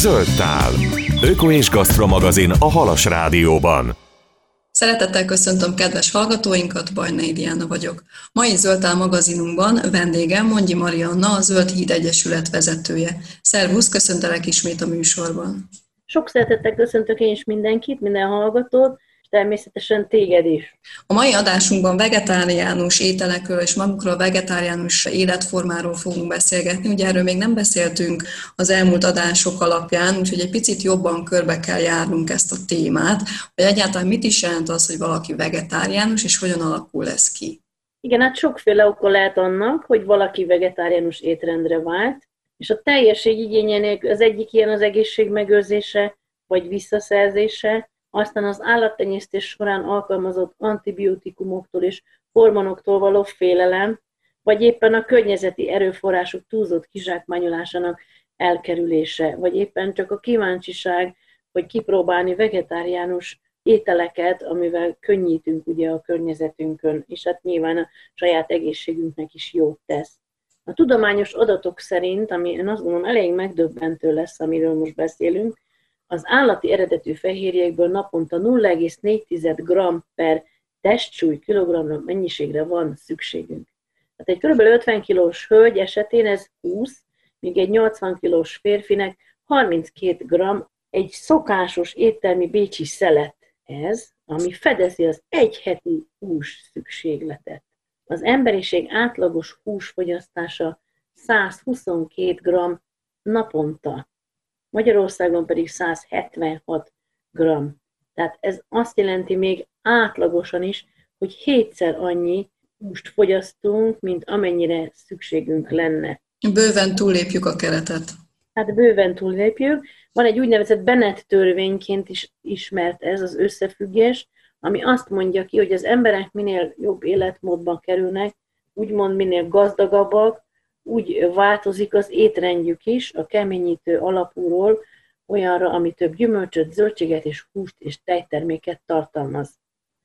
Zöld Tál. Öko és Gasztro magazin a Halas Rádióban. Szeretettel köszöntöm kedves hallgatóinkat, Bajnai Diana vagyok. Mai Zöld Tál magazinunkban vendégem Mondji Marianna, a Zöld Híd Egyesület vezetője. Szervusz, köszöntelek ismét a műsorban. Sok szeretettel köszöntök én is mindenkit, minden hallgatót, és természetesen téged is. A mai adásunkban vegetáriánus ételekről és magukról a vegetáriánus életformáról fogunk beszélgetni. Ugye erről még nem beszéltünk az elmúlt adások alapján, úgyhogy egy picit jobban körbe kell járnunk ezt a témát, hogy egyáltalán mit is jelent az, hogy valaki vegetáriánus, és hogyan alakul ez ki. Igen, hát sokféle oka lehet annak, hogy valaki vegetáriánus étrendre vált, és a teljesség igényének az egyik ilyen az egészség megőrzése, vagy visszaszerzése, aztán az állattenyésztés során alkalmazott antibiotikumoktól és hormonoktól való félelem, vagy éppen a környezeti erőforrások túlzott kizsákmányolásának elkerülése, vagy éppen csak a kíváncsiság, hogy kipróbálni vegetáriánus ételeket, amivel könnyítünk ugye a környezetünkön, és hát nyilván a saját egészségünknek is jót tesz. A tudományos adatok szerint, ami én azt gondolom elég megdöbbentő lesz, amiről most beszélünk, az állati eredetű fehérjékből naponta 0,4 g per testsúly kilogramra mennyiségre van szükségünk. Tehát egy kb. 50 kilós hölgy esetén ez 20, míg egy 80 kilós férfinek 32 g, egy szokásos éttermi bécsi szelet ez, ami fedezi az egy heti hús szükségletet. Az emberiség átlagos húsfogyasztása 122 g naponta, Magyarországon pedig 176 g. Tehát ez azt jelenti még átlagosan is, hogy 7-szer annyi húst fogyasztunk, mint amennyire szükségünk lenne. Bőven túllépjük a keretet. Hát bőven túllépjük. Van egy úgynevezett Bennett törvényként is ismert ez az összefüggés, ami azt mondja ki, hogy az emberek minél jobb életmódban kerülnek, úgymond minél gazdagabbak, úgy változik az étrendjük is a keményítő alapúról olyanra, ami több gyümölcsöt, zöldséget és húst és tejterméket tartalmaz.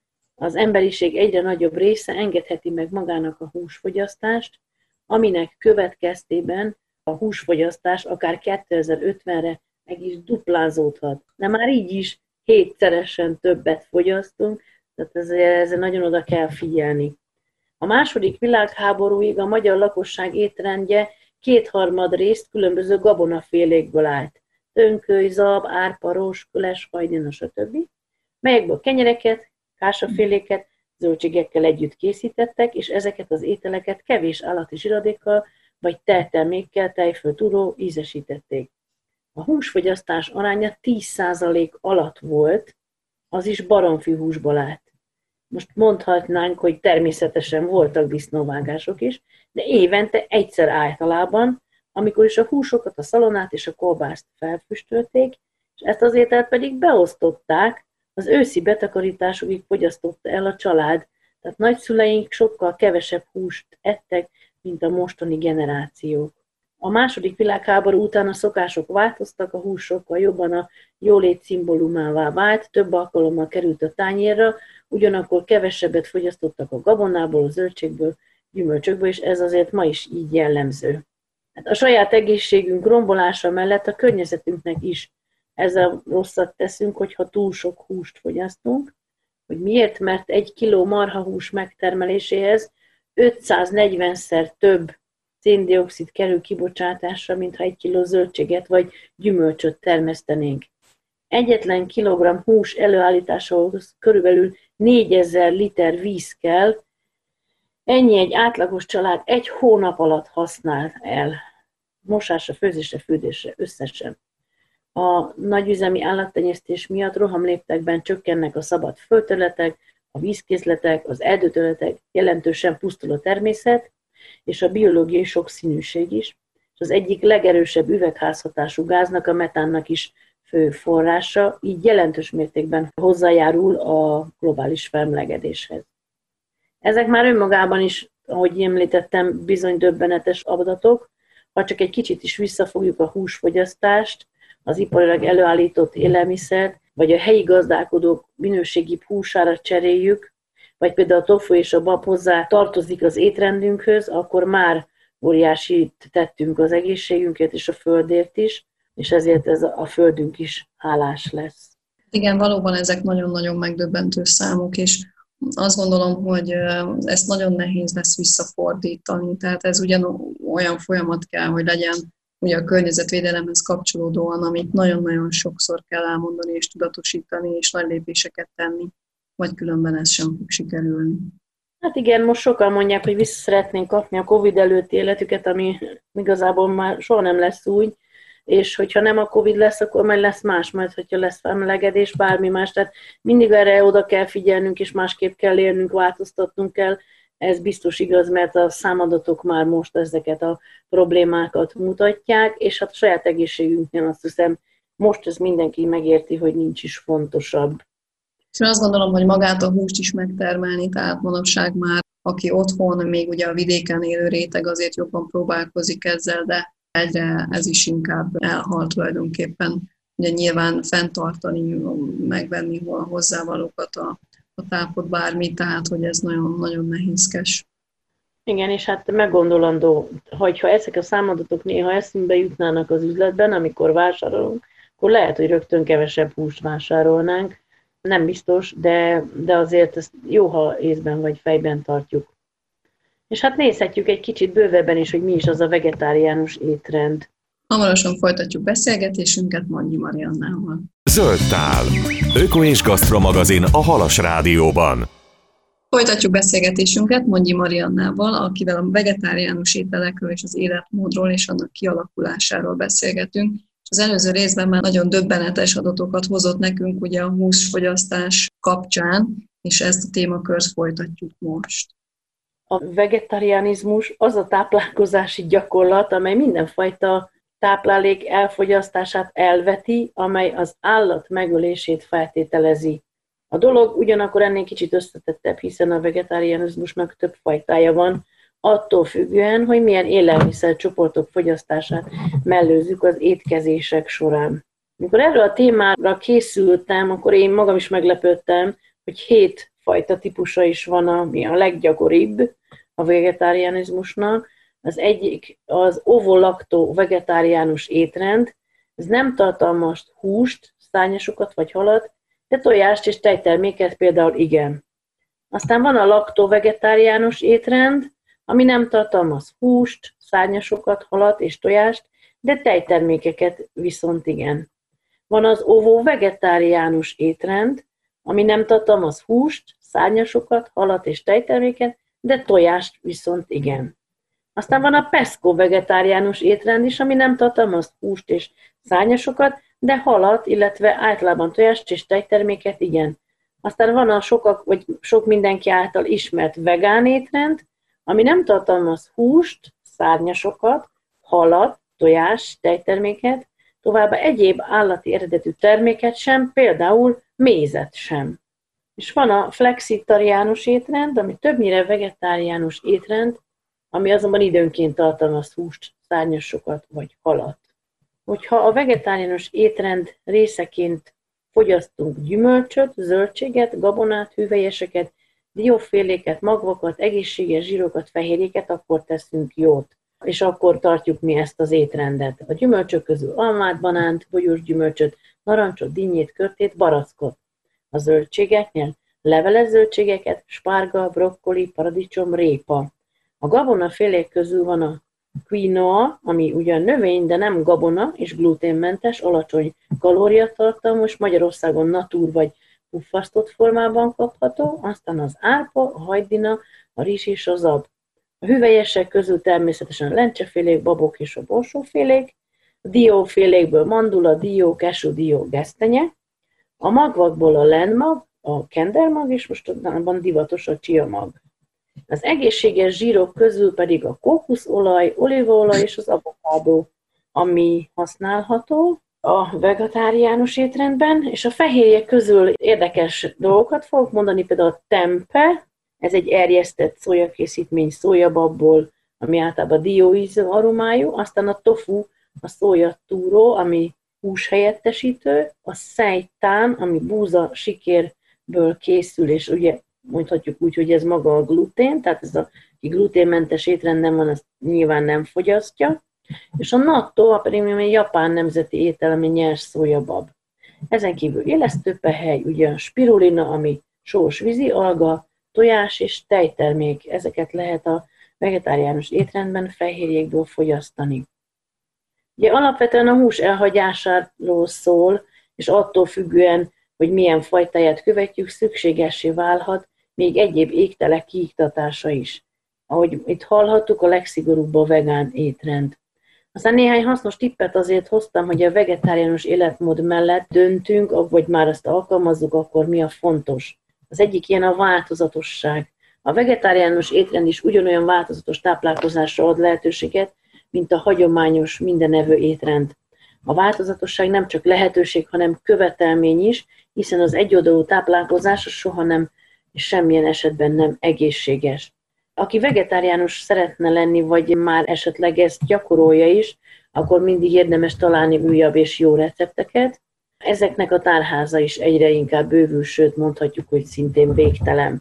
Az emberiség egyre nagyobb része engedheti meg magának a húsfogyasztást, aminek következtében a húsfogyasztás akár 2050-re meg is duplázódhat. De már így is 7-szeresen többet fogyasztunk, tehát ezzel nagyon oda kell figyelni. A második világháborúig a magyar lakosság étrendje 2/3 részt különböző gabonafélékből állt. Tönköly, zab, árpa, ros, köles, hajdina, stb. Melyekből kenyereket, kásaféléket, zöldségekkel együtt készítettek, és ezeket az ételeket kevés állati zsiradékkal vagy tejtermékkel, tejföl, turó ízesítették. A húsfogyasztás aránya 10% alatt volt, az is baromfihúsból állt. Most mondhatnánk, hogy természetesen voltak disznóvágások is, de évente egyszer általában, amikor is a húsokat, a szalonát és a kolbászt felfüstölték, és ezt az ételt pedig beosztották, az őszi betakarításokig fogyasztotta el a család, tehát nagyszüleink sokkal kevesebb húst ettek, mint a mostani generációk. A második világháború után a szokások változtak, a hús sokkal jobban a jólét szimbólumává vált, több alkalommal került a tányérra, ugyanakkor kevesebbet fogyasztottak a gabonából, a zöldségből, gyümölcsökből, és ez azért ma is így jellemző. Hát a saját egészségünk rombolása mellett a környezetünknek is ezzel rosszat teszünk, hogyha túl sok húst fogyasztunk. Hogy miért? Mert 1 kiló marhahús megtermeléséhez 540-szer több szén-dioxid kerül kibocsátásra, mintha 1 kiló zöldséget vagy gyümölcsöt termesztenénk. Egyetlen kilogramm hús előállításához körülbelül 4000 liter víz kell, ennyi egy átlagos család 1 hónap alatt használ el. Mosásra, főzésre, fűtésre összesen. A nagyüzemi állattenyésztés miatt rohamléptekben csökkennek a szabad földterületek, a vízkészletek, az erdőterületek, jelentősen pusztul a természet, és a biológiai sokszínűség is, és az egyik legerősebb üvegházhatású gáznak, a metánnak is fő forrása, így jelentős mértékben hozzájárul a globális felmelegedéshez. Ezek már önmagában is, ahogy említettem, bizony döbbenetes adatok, ha csak egy kicsit is visszafogjuk a húsfogyasztást, az iparilag előállított élelmiszert, vagy a helyi gazdálkodók minőségibb húsára cseréljük, vagy például a tofu és a bab hozzá tartozik az étrendünkhöz, akkor már óriásit tettünk az egészségünkért és a földért is. és ezért ez a földünk is hálás lesz. Igen, valóban ezek nagyon-nagyon megdöbbentő számok, és azt gondolom, hogy ezt nagyon nehéz lesz visszafordítani. Tehát ez olyan folyamat kell, hogy legyen ugye a környezetvédelemhez kapcsolódóan, amit nagyon-nagyon sokszor kell elmondani és tudatosítani, és nagy lépéseket tenni, vagy különben ez sem fog sikerülni. Hát igen, most sokan mondják, hogy vissza szeretnénk kapni a Covid előtti életüket, ami igazából már soha nem lesz úgy, és hogyha nem a Covid lesz, akkor majd lesz más, majd hogyha lesz felmelegedés, bármi más. Tehát mindig erre oda kell figyelnünk, és másképp kell élnünk, változtatnunk kell. Ez biztos igaz, mert a számadatok már most ezeket a problémákat mutatják, és hát a saját egészségünknél azt hiszem, most ez mindenki megérti, hogy nincs is fontosabb. És azt gondolom, hogy magát a húst is megtermelni, tehát manapság már, aki otthon, még ugye a vidéken élő réteg azért jobban próbálkozik ezzel, de egyre ez is inkább elhalt tulajdonképpen. Ugye nyilván fenntartani, megvenni a hozzávalókat, a tápot, bármi, tehát hogy ez nagyon-nagyon nehézkes. Igen, és hát meggondolandó, hogyha ezek a számadatok néha eszünkbe jutnának az üzletben, amikor vásárolunk, akkor lehet, hogy rögtön kevesebb húst vásárolnánk. Nem biztos, de azért ezt jó, ha észben vagy fejben tartjuk. És hát nézhetjük egy kicsit bővebben is, hogy mi is az a vegetáriánus étrend. Hamarosan folytatjuk beszélgetésünket Mannyi Mariannával. Zöld tál. Öko és Gasztromagazin a Halas Rádióban. Folytatjuk beszélgetésünket Mannyi Mariannával, akivel a vegetáriánus ételekről és az életmódról és annak kialakulásáról beszélgetünk. Az előző részben már nagyon döbbenetes adatokat hozott nekünk ugye a húsfogyasztás kapcsán, és ezt a témakört folytatjuk most. A vegetarianizmus az a táplálkozási gyakorlat, amely mindenfajta táplálék elfogyasztását elveti, amely az állat megölését feltételezi. A dolog ugyanakkor ennél kicsit összetettebb, hiszen a vegetarianizmusnak több fajtája van, attól függően, hogy milyen élelmiszercsoportok fogyasztását mellőzzük az étkezések során. Amikor erről a témára készültem, akkor én magam is meglepődtem, hogy 7 fajta típusa is van, ami a leggyakoribb a vegetarianizmusnak. Az egyik az ovo-laktó vegetáriánus étrend, ez nem tartalmaz húst, szárnyasokat vagy halat, de tojást és tejterméket például igen. Aztán van a laktó-vegetáriánus étrend, ami nem tartalmaz húst, szárnyasokat, halat és tojást, de tejtermékeket viszont igen. Van az ovo-vegetáriánus étrend, ami nem tartalmaz húst, szárnyasokat, halat és tejterméket, de tojást viszont igen. Aztán van a pesco-vegetáriánus étrend is, ami nem tartalmaz húst és szárnyasokat, de halat, illetve általában tojást és tejterméket igen. Aztán van a sok mindenki által ismert vegán étrend, ami nem tartalmaz húst, szárnyasokat, halat, tojás, tejterméket, továbbá egyéb állati eredetű terméket sem, például mézet sem. És van a flexitariánus étrend, ami többnyire vegetáriánus étrend, ami azonban időnként tartalmaz húst, szárnyasokat vagy halat. Hogyha a vegetáriánus étrend részeként fogyasztunk gyümölcsöt, zöldséget, gabonát, hüvelyeseket, dióféléket, magvakat, egészséges zsírokat, fehérjéket, akkor teszünk jót. És akkor tartjuk mi ezt az étrendet. A gyümölcsök közül almát, banánt, bogyós gyümölcsöt, narancsot, dinnyét, körtét, barackot. A zöldségeknél leveles zöldségeket, spárga, brokkoli, paradicsom, répa. A gabonafélék közül van a quinoa, ami ugyan növény, de nem gabona és gluténmentes, alacsony kalóriatartalmos, Magyarországon natúr vagy puffasztott formában kapható, aztán az árpa, a hajdina, a rizs és a zab. A hüvelyesek közül természetesen a lencsefélék, babok és a borsófélék, a diófélékből mandula, dió, kesu, dió, gesztenye, a magvakból a lenmag, a kendermag, és mostanában divatos a csiamag. Az egészséges zsírok közül pedig a kókuszolaj, olívaolaj és az avokádó, ami használható a vegetáriánus étrendben, és a fehérjek közül érdekes dolgokat fogok mondani, például a tempe, ez egy erjesztett szójakészítmény szójababból, ami általában dióízű aromájú, aztán a tofu, a szójatúró, ami húshelyettesítő, a szejtán, ami búza sikérből készül, és ugye mondhatjuk úgy, hogy ez maga a glutén, tehát ez a gluténmentes étrenden van, azt nyilván nem fogyasztja. És a natto, a prémium egy japán nemzeti étel, ami nyers szójabab. Ezen kívül élesztőpehely, ugye a spirulina, ami sós vízi alga, tojás és tejtermék, ezeket lehet a vegetáriánus étrendben fehérjékből fogyasztani. Ugye alapvetően a hús elhagyásáról szól, és attól függően, hogy milyen fajtáját követjük, szükségessé válhat még egyéb éktelek kiiktatása is. Ahogy itt hallhattuk, a legszigorúbb a vegán étrend. Aztán néhány hasznos tippet azért hoztam, hogy a vegetáriánus életmód mellett döntünk, vagy már azt alkalmazzuk, akkor mi a fontos. Az egyik ilyen a változatosság. A vegetáriánus étrend is ugyanolyan változatos táplálkozásra ad lehetőséget, mint a hagyományos mindenevő étrend. A változatosság nem csak lehetőség, hanem követelmény is, hiszen az egyoldalú táplálkozás soha nem és semmilyen esetben nem egészséges. Aki vegetáriánus szeretne lenni, vagy már esetleg ezt gyakorolja is, akkor mindig érdemes találni újabb és jó recepteket. Ezeknek a tárháza is egyre inkább bővül, sőt mondhatjuk, hogy szintén végtelen.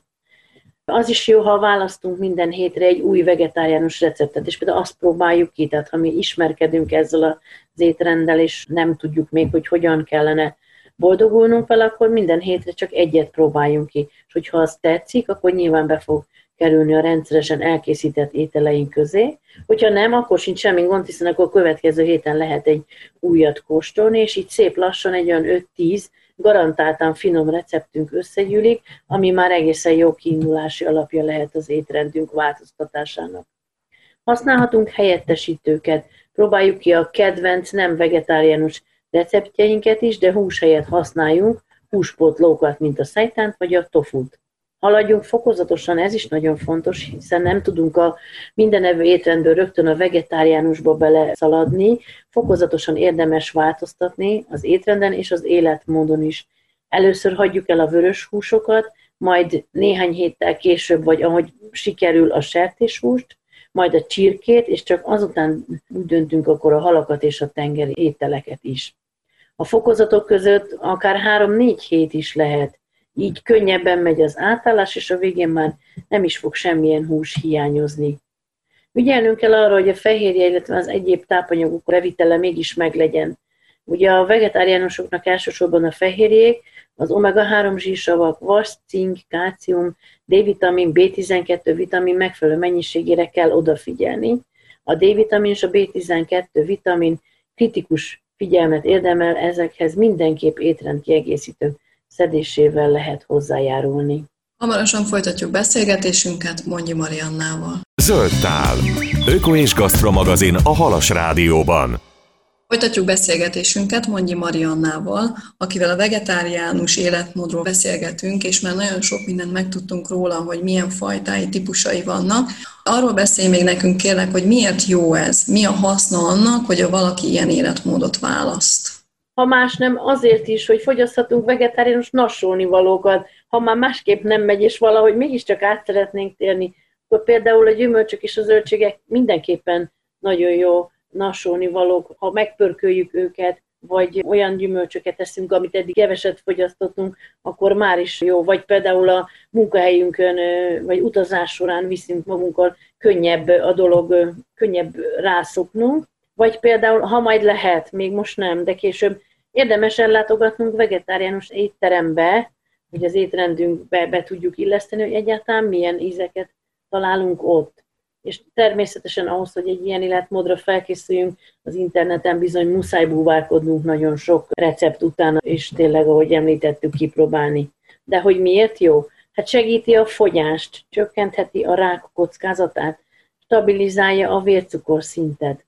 Az is jó, ha választunk minden hétre egy új vegetáriánus receptet, és például azt próbáljuk ki, tehát ha mi ismerkedünk ezzel az étrenddel, és nem tudjuk még, hogy hogyan kellene boldogulnunk vele, akkor minden hétre csak egyet próbáljunk ki. És hogyha az tetszik, akkor nyilván be fog kerülni a rendszeresen elkészített ételeink közé. Hogyha nem, akkor sincs semmi gond, hiszen akkor a következő héten lehet egy újat kóstolni, és így szép lassan egy olyan 5-10 garantáltan finom receptünk összegyűlik, ami már egészen jó kiindulási alapja lehet az étrendünk változtatásának. Használhatunk helyettesítőket, próbáljuk ki a kedvenc nem vegetáriánus receptjeinket is, de hús helyett használjunk húspótlókat, mint a szeitánt vagy a tofut. Haladjunk fokozatosan, ez is nagyon fontos, hiszen nem tudunk a mindenevő étrendből rögtön a vegetáriánusba beleszaladni, fokozatosan érdemes változtatni az étrenden és az életmódon is. Először hagyjuk el a vörös húsokat, majd néhány héttel később, vagy ahogy sikerül a sertéshúst, majd a csirkét, és csak azután úgy döntünk akkor a halakat és a tengeri ételeket is. A fokozatok között akár 3-4 hét is lehet. Így könnyebben megy az átállás, és a végén már nem is fog semmilyen hús hiányozni. Ügyelnünk kell arra, hogy a fehérje, illetve az egyéb tápanyagok revitele mégis meglegyen. Ugye a vegetáriánusoknak elsősorban a fehérjék, az omega-3 zsírsavak, vas, cink, kálcium, D-vitamin, B12 vitamin megfelelő mennyiségére kell odafigyelni. A D-vitamin és a B12 vitamin kritikus figyelmet érdemel, ezekhez mindenképp étrendkiegészítő szedésével lehet hozzájárulni. Hamarosan folytatjuk beszélgetésünket Mondji Mariannával. Zöld tál. Öko és Gasztro magazin a Halas Rádióban. Folytatjuk beszélgetésünket Mondji Mariannával, akivel a vegetáriánus életmódról beszélgetünk, és már nagyon sok mindent megtudtunk róla, hogy milyen fajtái, típusai vannak. Arról beszélj még nekünk kérlek, hogy miért jó ez, mi a haszna annak, hogy valaki ilyen életmódot választ. Ha más nem, azért is, hogy fogyaszthatunk vegetáriánus nassolnivalókat, ha már másképp nem megy, és valahogy mégiscsak át szeretnénk térni, akkor például a gyümölcsök és a zöldségek mindenképpen nagyon jó nassolnivalók, ha megpörköljük őket, vagy olyan gyümölcsöket eszünk, amit eddig keveset fogyasztottunk, akkor már is jó. Vagy például a munkahelyünkön, vagy utazás során viszünk magunkkal, könnyebb a dolog, könnyebb rászoknunk. Vagy például, ha majd lehet, még most nem, de később érdemes ellátogatnunk vegetáriánus étterembe, hogy az étrendünkbe be tudjuk illeszteni, hogy egyáltalán milyen ízeket találunk ott. És természetesen ahhoz, hogy egy ilyen életmódra felkészüljünk, az interneten bizony muszáj búvárkodnunk nagyon sok recept után, és tényleg, ahogy említettük, kipróbálni. De hogy miért jó? Hát segíti a fogyást, csökkentheti a rák kockázatát, stabilizálja a vércukorszintet.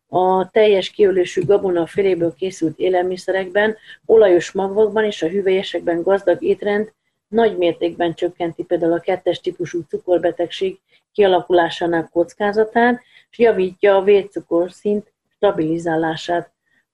A teljes kiölésű gabonaféléből készült élelmiszerekben, olajos magvakban és a hüvelyesekben gazdag étrend nagy mértékben csökkenti például a 2-es típusú cukorbetegség kialakulásának kockázatát, és javítja a vércukorszint stabilizálását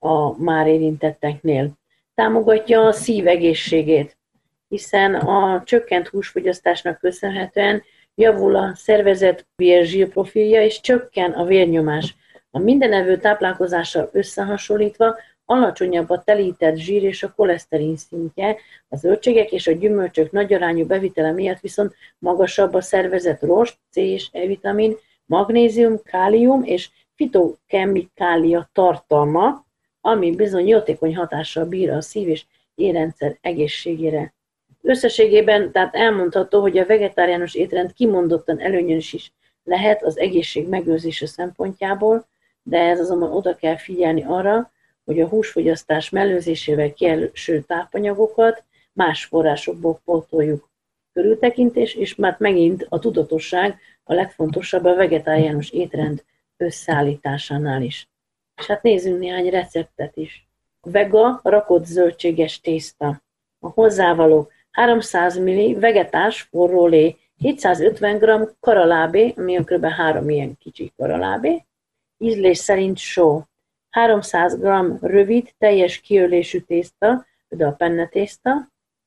a már érintetteknél. Támogatja a szív egészségét, hiszen a csökkent húsfogyasztásnak köszönhetően javul a szervezet vérzsírprofilja és csökken a vérnyomás. A mindenevő táplálkozással összehasonlítva alacsonyabb a telített zsír és a koleszterin szintje, a zöldségek és a gyümölcsök nagyarányú bevitele miatt viszont magasabb a szervezet rost, C és E-vitamin, magnézium, kálium és fitokemikália tartalma, ami bizony jótékony hatással bír a szív- és érrendszer egészségére. Összességében tehát elmondható, hogy a vegetáriánus étrend kimondottan előnyös is lehet az egészség megőrzése szempontjából, de ez azonban oda kell figyelni arra, hogy a húsfogyasztás mellőzésével kieső tápanyagokat más forrásokból pótoljuk. Körültekintés, és már megint a tudatosság a legfontosabb a vegetáriánus étrend összeállításánál is. És hát nézzünk néhány receptet is. Vega rakott zöldséges tészta. A hozzávalók 300 ml vegetás forró lé, 750 g karalábé, ami kb. 3 ilyen kicsi karalábé, ízlés szerint só, 300 g rövid, teljes kiölésű tészta, például a penne tészta,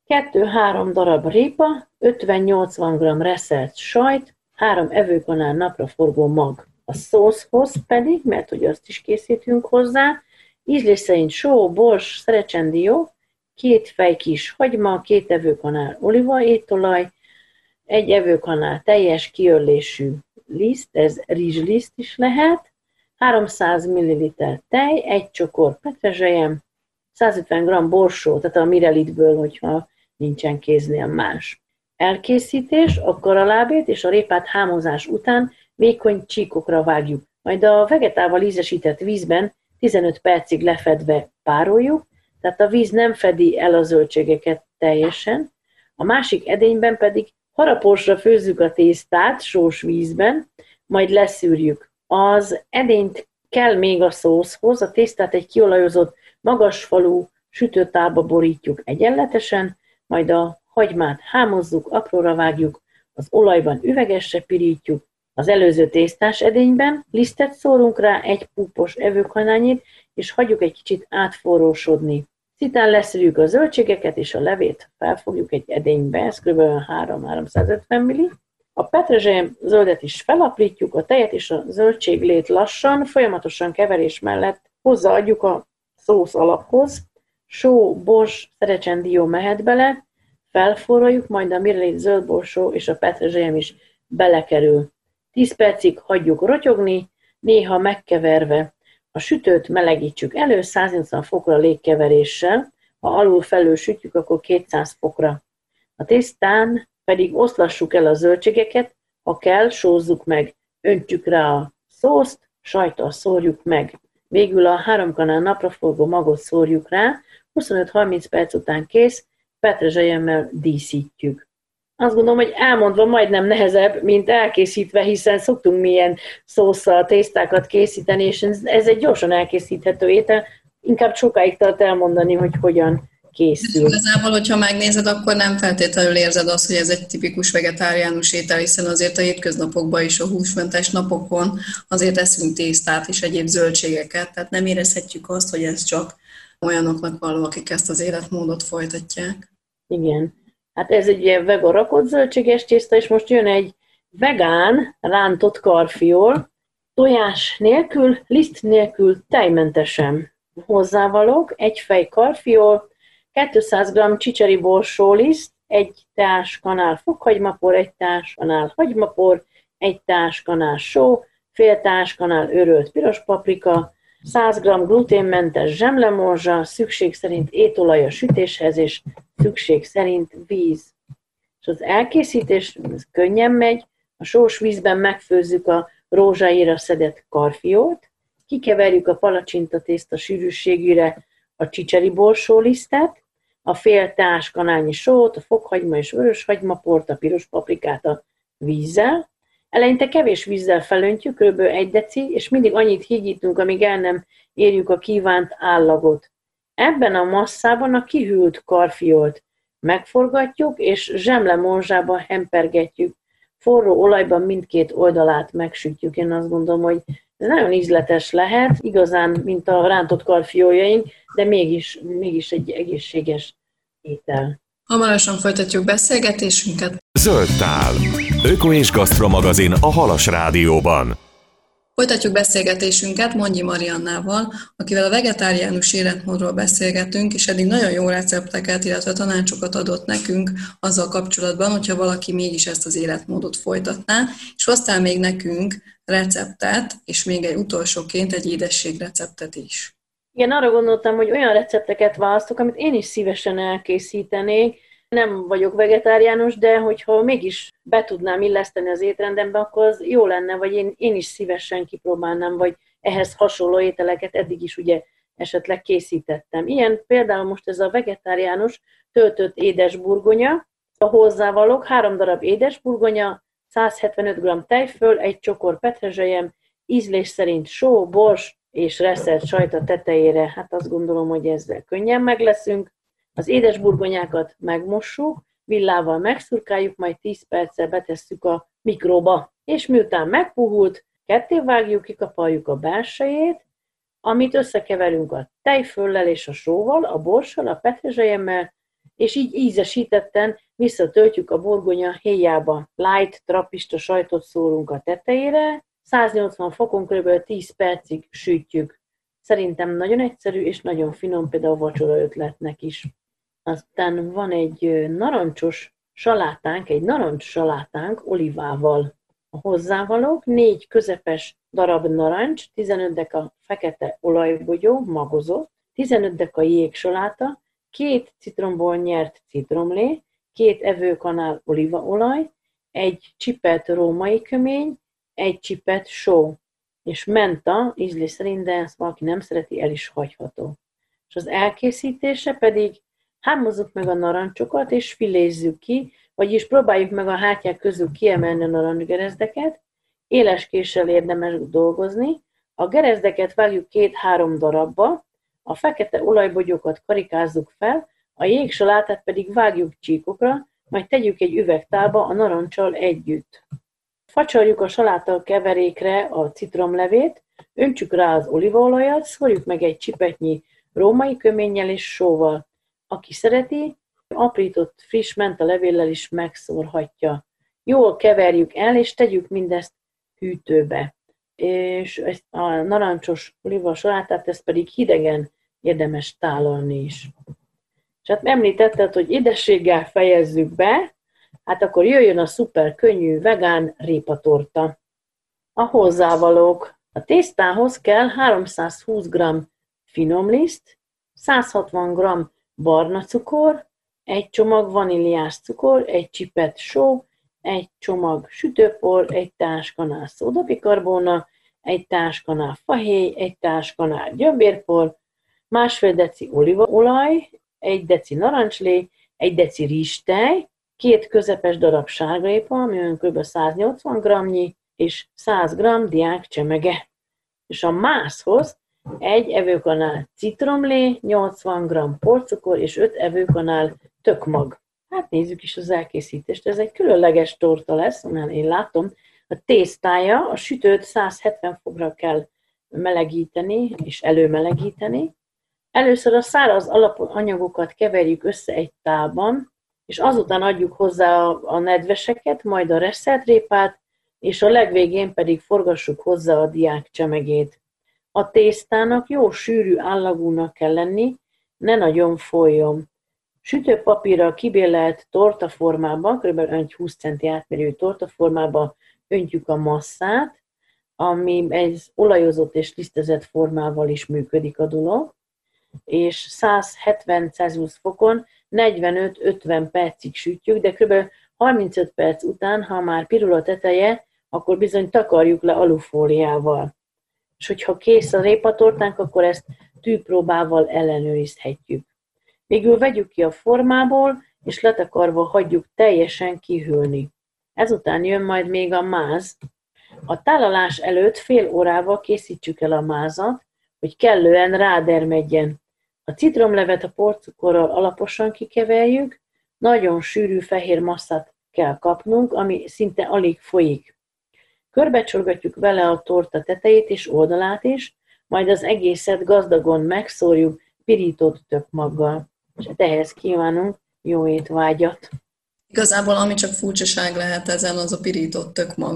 2-3 darab répa, 50-80 g reszelt sajt, 3 evőkanál napraforgó mag. A szószhoz pedig, mert hogy azt is készítünk hozzá, ízlés szerint só, bors, szerecsendió, 2 fej kis hagyma, 2 evőkanál olívaétolaj, 1 evőkanál teljes kiölésű liszt, ez rizsliszt is lehet, 300 ml tej, 1 csokor petrezselyem, 150 g borsó, tehát a mirelitből, hogyha nincsen kéznél más. Elkészítés: a karalábét és a répát hámozás után vékony csíkokra vágjuk, majd a vegetával ízesített vízben 15 percig lefedve pároljuk, tehát a víz nem fedi el a zöldségeket teljesen. A másik edényben pedig haraposra főzzük a tésztát sós vízben, majd leszűrjük. Az edényt kell még a szószhoz, a tésztát egy kiolajozott, magasfalú sütőtálba borítjuk egyenletesen, majd a hagymát hámozzuk, apróra vágjuk, az olajban üvegesre pirítjuk, az előző tésztás edényben lisztet szórunk rá, 1 púpos evőkanálnyit, és hagyjuk egy kicsit átforrósodni. Szitán leszűrjük a zöldségeket, és a levét felfogjuk egy edénybe, ez kb. 3-350 ml. A petrezselyem zöldet is felaprítjuk, a tejet és a zöldséglét lassan, folyamatosan keverés mellett hozzáadjuk a szósz alaphoz. Só, bors, szerecsendió mehet bele, felforraljuk, majd a mirelét, zöldborsó és a petrezselyem is belekerül. 10 percig hagyjuk rotyogni, néha megkeverve. A sütőt melegítsük elő 180 fokra légkeveréssel, ha alul-felül sütjük, akkor 200 fokra. A tésztán pedig oszlassuk el a zöldségeket, ha kell, sózzuk meg, öntjük rá a szószt, sajttal szórjuk meg. Végül a 3 kanál napraforgó magot szórjuk rá, 25-30 perc után kész, petrezselyemmel díszítjük. Azt gondolom, hogy elmondva majdnem nehezebb, mint elkészítve, hiszen szoktunk milyen szósszal tésztákat készíteni, és ez egy gyorsan elkészíthető étel, inkább sokáig tart elmondani, hogy hogyan készül. Igazából, hogyha megnézed, akkor nem feltétlenül érzed azt, hogy ez egy tipikus vegetáriánus étel, hiszen azért a hétköznapokban is, a húsmentes napokon azért eszünk tésztát és egyéb zöldségeket, tehát nem érezhetjük azt, hogy ez csak olyanoknak való, akik ezt az életmódot folytatják. Igen. Hát ez egy ilyen vega rakott zöldséges tészta, és most jön egy vegán rántott karfiol, tojás nélkül, liszt nélkül, tejmentesen. Hozzávalók: 1 fej karfiol, 200 g csicseri borsóliszt, 1 teáskanál fokhagymapor, 1 teáskanál hagymapor, 1 teáskanál só, fél teáskanál őrölt piros paprika, 100 g gluténmentes zsemlemorzsa, szükség szerint étolaj a sütéshez, és szükség szerint víz. És az elkészítés könnyen megy, a sós vízben megfőzzük a rózsáira szedett karfiolt, kikeverjük a palacsintatészta sűrűségére a csicseri borsólisztet, a fél teáskanálnyi sót, a fokhagyma és vörös hagymaport, a piros paprikát a vízzel. Eleinte kevés vízzel felöntjük, kb. 1 deci, és mindig annyit hígítunk, amíg el nem érjük a kívánt állagot. Ebben a masszában a kihűlt karfiolt megforgatjuk, és zsemlemorzsába hempergetjük. Forró olajban mindkét oldalát megsütjük. Én azt gondolom, hogy ez nagyon ízletes lehet, igazán, mint a rántott karfioljaink, de mégis egy egészséges étel. Hamarosan folytatjuk beszélgetésünket. Zöld tál. Öko és Gasztro magazin a Halas Rádióban. Folytatjuk beszélgetésünket Mondyi Mariannával, akivel a vegetáriánus életmódról beszélgetünk, és eddig nagyon jó recepteket, illetve tanácsokat adott nekünk azzal kapcsolatban, hogyha valaki mégis ezt az életmódot folytatná, és hoztál még nekünk receptet, és még egy utolsóként egy édességreceptet is. Igen, arra gondoltam, hogy olyan recepteket választok, amit én is szívesen elkészítenék. Nem vagyok vegetáriánus, de hogyha mégis be tudnám illeszteni az étrendembe, akkor az jó lenne, vagy én is szívesen kipróbálnám, vagy ehhez hasonló ételeket eddig is ugye esetleg készítettem. Ilyen például most ez a vegetáriánus töltött édesburgonya, a hozzávalók 3 darab édesburgonya, 175 g tejföl, 1 csokor petrezselyem, ízlés szerint só, bors és reszelt sajt a tetejére. Hát azt gondolom, hogy ezzel könnyen megleszünk. Az édesburgonyákat megmossuk, villával megszurkáljuk, majd 10 perccel betesszük a mikróba. És miután megpuhult, ketté vágjuk, kikaparjuk a belsejét, amit összekeverünk a tejföllel és a sóval, a borssal, a petrezselyemmel, és így ízesítetten visszatöltjük a burgonya héjába. Light trappista sajtot szórunk a tetejére, 180 fokon kb. 10 percig sütjük. Szerintem nagyon egyszerű és nagyon finom, például vacsora ötletnek is. Aztán van egy narancsos salátánk, egy narancs salátánk olivával. A hozzávalók 4 közepes darab narancs, 15 deka fekete olajbogyó, magozott, 15 deka jégsaláta, 2 citromból nyert citromlé, 2 evőkanál olívaolaj, 1 csipet római kömény, 1 csipet só, és menta, ízlés szerint, de ezt valaki nem szereti, el is hagyható. És az elkészítése pedig hámozzuk meg a narancsokat, és filézzük ki, vagyis próbáljuk meg a hátják közül kiemelni a narancsgerezdeket, éles késsel érdemes dolgozni, a gerezdeket vágjuk 2-3 darabba, a fekete olajbogyókat karikázzuk fel, a jégsalátát pedig vágjuk csíkokra, majd tegyük egy üvegtálba a narancsal együtt. Facsarjuk a saláta keverékre a citromlevét, öntsük rá az olívaolajat, szórjuk meg egy csipetnyi római köménnyel és sóval. Aki szereti, aprított friss menta levéllel is megszórhatja. Jól keverjük el, és tegyük mindezt hűtőbe. És ezt a narancsos olíva salátát, ezt pedig hidegen érdemes tálalni is. És hát említetted, hogy édességgel fejezzük be, hát akkor jöjjön a szuper könnyű vegán répatorta. A hozzávalók. A tésztához kell 320 g finomliszt, 160 g barna cukor, 1 csomag vaníliás cukor, 1 csipet só, 1 csomag sütőpor, 1 társkanál szódabikarbóna, 1 társkanál fahéj, 1 társkanál gyömbérpor, másfél deci olívaolaj, 1 deci narancslé, 1 deci rizstej, 2 közepes darab sárgarépa, ami olyan kb. 180 g-nyi, és 100 g diák csemege. És a mászhoz 1 evőkanál citromlé, 80 g porcukor és 5 evőkanál tökmag. Hát nézzük is az elkészítést. Ez egy különleges torta lesz, onnan én látom. A tésztája, a sütőt 170 fokra kell melegíteni és előmelegíteni. Először a száraz alapanyagokat keverjük össze egy tálban, és azután adjuk hozzá a nedveseket, majd a reszelt répát, és a legvégén pedig forgassuk hozzá a diák csemegét. A tésztának jó sűrű állagúnak kell lenni, ne nagyon folyjon. Sütőpapírral kibélelt tortaformába, kb. 20 cm átmérőjű tortaformába öntjük a masszát, ami egy olajozott és lisztezett formával is működik a dolog, és 170 Celsius fokon 45-50 percig sütjük, de kb. 35 perc után, ha már pirul a teteje, akkor bizony takarjuk le alufóliával. És hogyha kész a répatortánk, akkor ezt tűpróbával ellenőrizhetjük. Végül vegyük ki a formából, és letakarva hagyjuk teljesen kihűlni. Ezután jön majd még a máz. A tálalás előtt fél órával készítsük el a mázat, hogy kellően rádermedjen. A citromlevet a porcukorral alaposan kikeverjük, nagyon sűrű fehér masszát kell kapnunk, ami szinte alig folyik. Körbecsorgatjuk vele a torta tetejét és oldalát is, majd az egészet gazdagon megszórjuk pirított tökmaggal. És ehhez kívánunk jó étvágyat! Igazából ami csak furcsaság lehet ezen, az a pirított tökmag.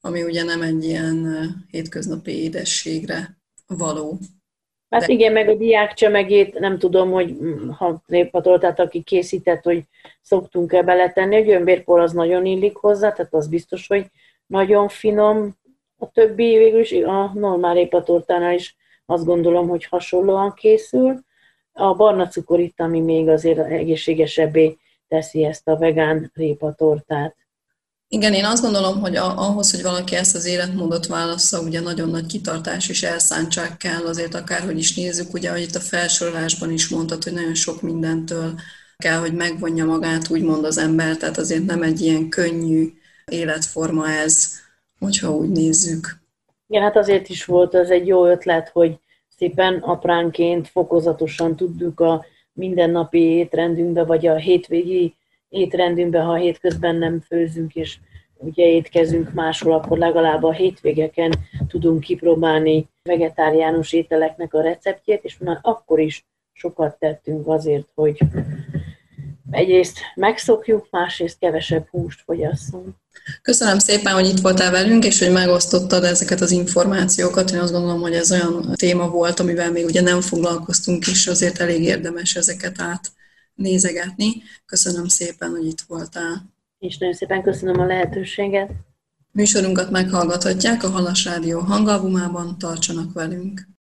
ami ugye nem egy ilyen hétköznapi édességre való. Hát igen, meg a diákcsemegét, nem tudom, hogy ha néphatoltát, aki készített, hogy szoktunk-e beletenni, a gyömbérpor az nagyon illik hozzá, tehát az biztos, hogy nagyon finom. A többi végül is, a normál répatortánál is azt gondolom, hogy hasonlóan készül. A barna cukor itt, ami még azért egészségesebbé teszi ezt a vegán répatortát. Igen, én azt gondolom, hogy ahhoz, hogy valaki ezt az életmódot válassza, ugye nagyon nagy kitartás és elszántság kell, azért akárhogy is nézzük, ugye, hogy itt a felsorolásban is mondtad, hogy nagyon sok mindentől kell, hogy megvonja magát, úgymond az ember, tehát azért nem egy ilyen könnyű életforma ez, hogyha úgy nézzük. Igen, hát azért is volt ez egy jó ötlet, hogy szépen apránként, fokozatosan tudjuk a mindennapi étrendünkbe, vagy a hétvégi étrendünkbe, ha hétközben nem főzünk, és ugye étkezünk máshol, akkor legalább a hétvégeken tudunk kipróbálni vegetáriánus ételeknek a receptjét, és már akkor is sokat tettünk azért, hogy egyrészt megszokjuk, másrészt kevesebb húst fogyasszunk. Köszönöm szépen, hogy itt voltál velünk, és hogy megosztottad ezeket az információkat. Én azt gondolom, hogy ez olyan téma volt, amivel még ugye nem foglalkoztunk, és azért elég érdemes ezeket átnézegetni. Köszönöm szépen, hogy itt voltál. És nagyon szépen köszönöm a lehetőséget. Műsorunkat meghallgathatják a Halas Rádió hangalbumában, tartsanak velünk!